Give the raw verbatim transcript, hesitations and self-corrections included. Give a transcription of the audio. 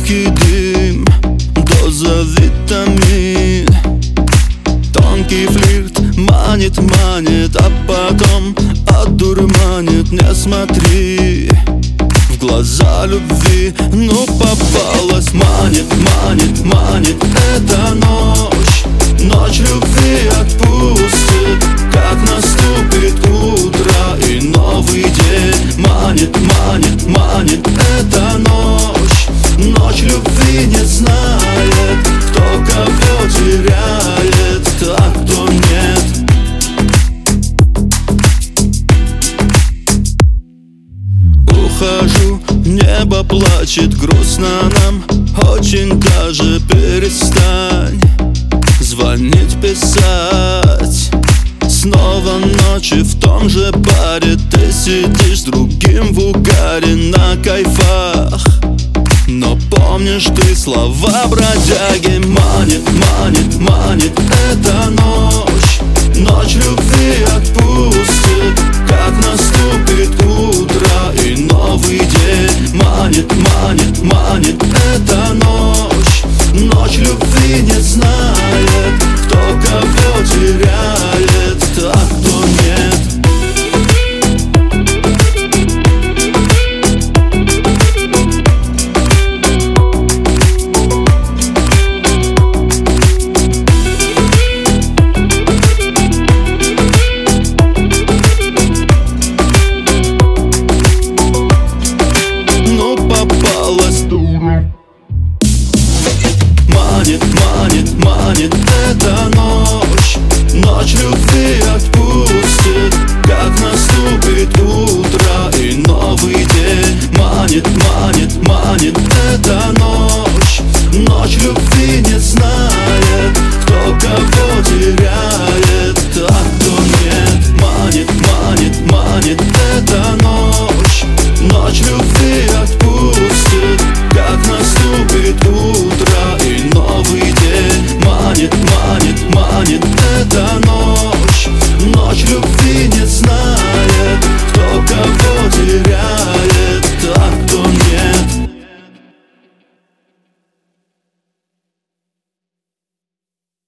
легкий дым, доза витамин. Тонкий флирт манит, манит, а потом одурманит. Не смотри в глаза любви, ну попалась. Манит, манит, манит эта ночь. Ночь любви отпустит, как наступит утро и новый день. Манит, манит, манит эта ночь. Ночь любви не знает, кто кого теряет, а кто нет. Ухожу, небо плачет, грустно нам, очень даже перестань звонить, писать. Снова ночи в том же баре, ты сидишь с другим в угаре на кайфах. Но помнишь ты слова бродяги? Манит, манит, манит эта ночь. Ночь любви отпустит, как наступит утро и новый день. Манит, манит, манит эта ночь. Ночь любви не знает, кто кого теряет, а кто нет. Манит, манит, манит эта ночь. Ночь любви отпустит, как наступит утро и новый день. Манит, манит, манит эта ночь. Ночь любви не знает, кто кого теряет, а кто нет. Манит, манит, манит эта ночь. Ночь любви отпустит, как наступит утро и новый день. Манит,